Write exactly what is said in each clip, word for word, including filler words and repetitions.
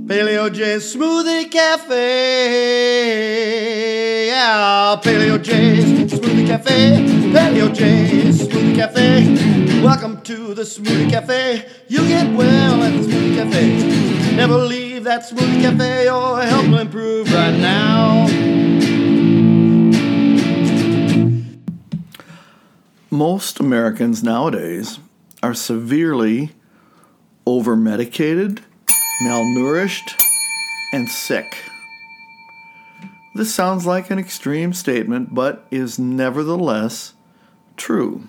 Paleo J Smoothie Cafe. Yeah, Paleo J Smoothie Cafe. Paleo J Smoothie Cafe. Welcome to the Smoothie Cafe. You get well at the Smoothie Cafe. Never leave that Smoothie Cafe or help them improve right now. Most Americans nowadays are severely over-medicated, malnourished, and sick. This sounds like an extreme statement, but is nevertheless true.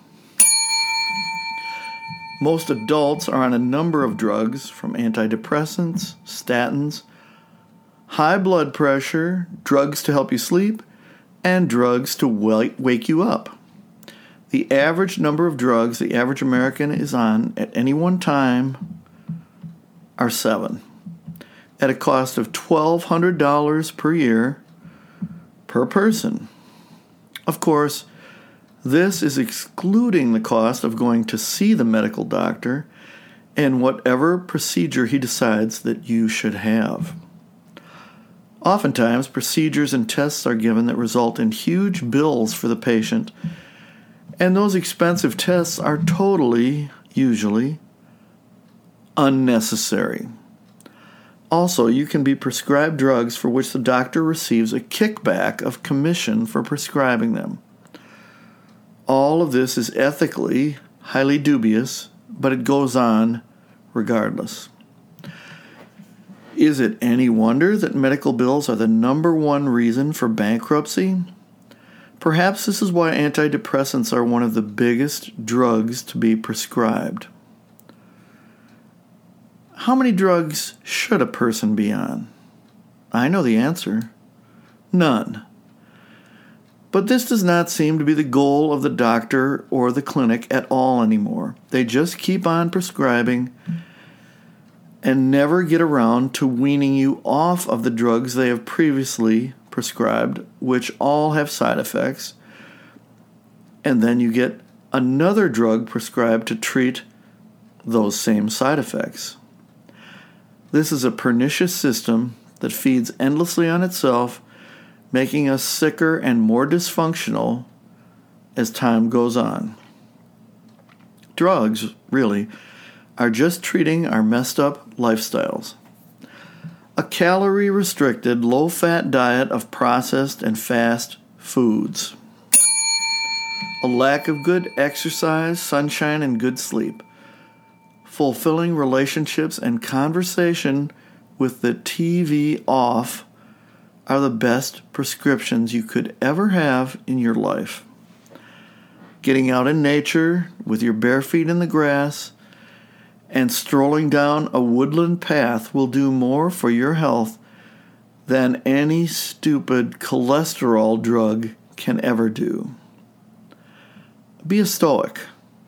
Most adults are on a number of drugs, from antidepressants, statins, high blood pressure, drugs to help you sleep, and drugs to wake you up. The average number of drugs the average American is on at any one time are seven, at a cost of twelve hundred dollars per year per person. Of course, this is excluding the cost of going to see the medical doctor and whatever procedure he decides that you should have. Oftentimes, procedures and tests are given that result in huge bills for the patient, and those expensive tests are totally, usually, unnecessary. Also, you can be prescribed drugs for which the doctor receives a kickback of commission for prescribing them. All of this is ethically highly dubious, but it goes on regardless. Is it any wonder that medical bills are the number one reason for bankruptcy? Perhaps this is why antidepressants are one of the biggest drugs to be prescribed. How many drugs should a person be on? I know the answer. None. But this does not seem to be the goal of the doctor or the clinic at all anymore. They just keep on prescribing and never get around to weaning you off of the drugs they have previously prescribed, which all have side effects. And then you get another drug prescribed to treat those same side effects. This is a pernicious system that feeds endlessly on itself, making us sicker and more dysfunctional as time goes on. Drugs, really, are just treating our messed up lifestyles. A calorie-restricted, low-fat diet of processed and fast foods. A lack of good exercise, sunshine, and good sleep. Fulfilling relationships and conversation with the T V off are the best prescriptions you could ever have in your life. Getting out in nature with your bare feet in the grass and strolling down a woodland path will do more for your health than any stupid cholesterol drug can ever do. Be a stoic.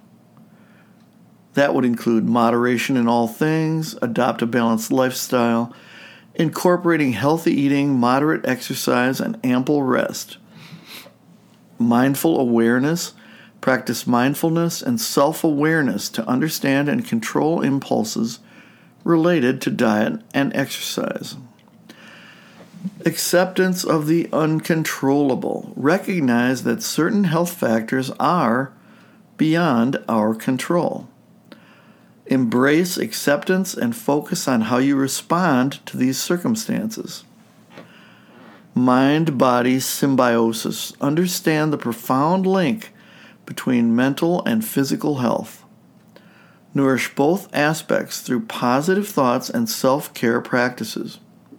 That would include moderation in all things, adopt a balanced lifestyle, incorporating healthy eating, moderate exercise, and ample rest. Mindful awareness, practice mindfulness and self-awareness to understand and control impulses related to diet and exercise. Acceptance of the uncontrollable. Recognize that certain health factors are beyond our control. Embrace acceptance and focus on how you respond to these circumstances. Mind-body symbiosis. Understand the profound link between mental and physical health. Nourish both aspects through positive thoughts and self-care practices.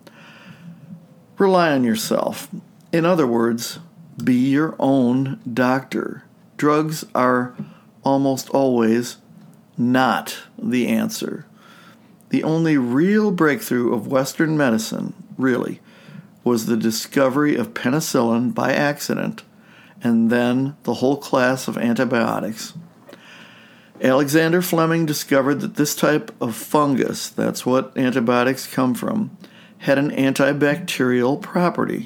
Rely on yourself. In other words, be your own doctor. Drugs are almost always not the answer. The only real breakthrough of Western medicine, really, was the discovery of penicillin by accident, and then the whole class of antibiotics. Alexander Fleming discovered that this type of fungus, that's what antibiotics come from, had an antibacterial property.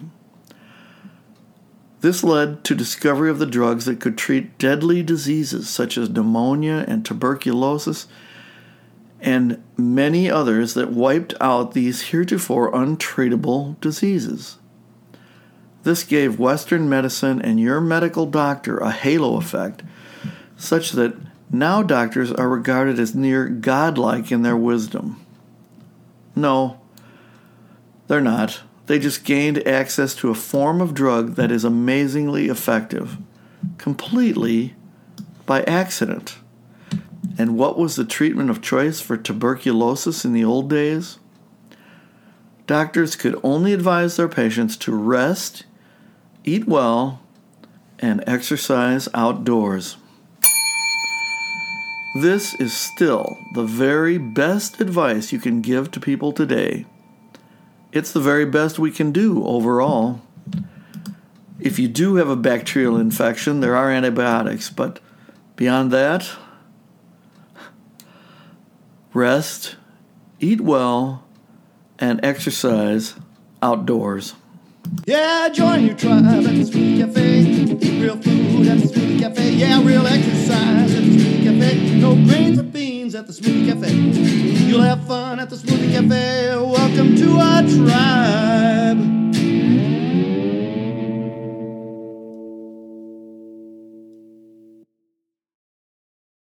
This led to discovery of the drugs that could treat deadly diseases such as pneumonia and tuberculosis, and many others that wiped out these heretofore untreatable diseases. This gave Western medicine and your medical doctor a halo effect, such that now doctors are regarded as near godlike in their wisdom. No, they're not. They just gained access to a form of drug that is amazingly effective, completely by accident. And what was the treatment of choice for tuberculosis in the old days? Doctors could only advise their patients to rest, eat well, and exercise outdoors. This is still the very best advice you can give to people today. It's the very best we can do overall. If you do have a bacterial infection, there are antibiotics, but beyond that, rest, eat well, and exercise outdoors. Yeah, join your tribe at the Smoothie Cafe. Eat real food at the Smoothie Cafe. Yeah, real exercise at the Smoothie Cafe. No grains or beans at the Smoothie Cafe. You'll have fun at the Smoothie Cafe. Welcome to our tribe.